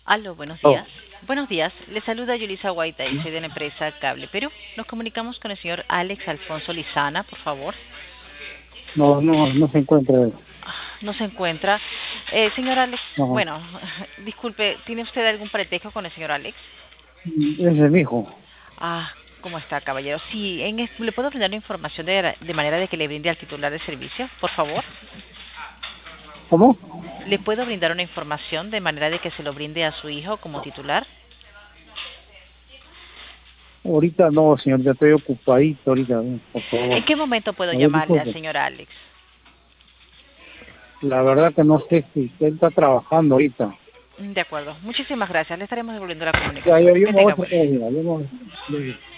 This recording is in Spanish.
Aló, buenos Oh, días. Buenos días, le saluda Yulisa Guaita y soy de la empresa Cable Perú. Nos comunicamos con el señor Alex Alfonso Lizana, por favor. no se encuentra. No se encuentra. Señor Alex, No, bueno, disculpe, ¿tiene usted algún pretexto con el señor Alex? es de mi hijo. Ah, ¿cómo está, caballero? Sí, ¿le puedo brindar la información de manera de que le brinde al titular de servicio, por favor? ¿Cómo? ¿Le puedo brindar una información de manera de que se lo brinde a su hijo como titular? Ahorita no, señor, ya estoy ocupadito ahorita, por ¿En favor. qué momento puedo A ver, llamarle al disculpe. señor Alex? La verdad que no sé si él está trabajando ahorita. De acuerdo. Muchísimas gracias. Le estaremos devolviendo la Ya, comunicación. yo Que me voy tenga a buen sacar, día. mira, yo me voy.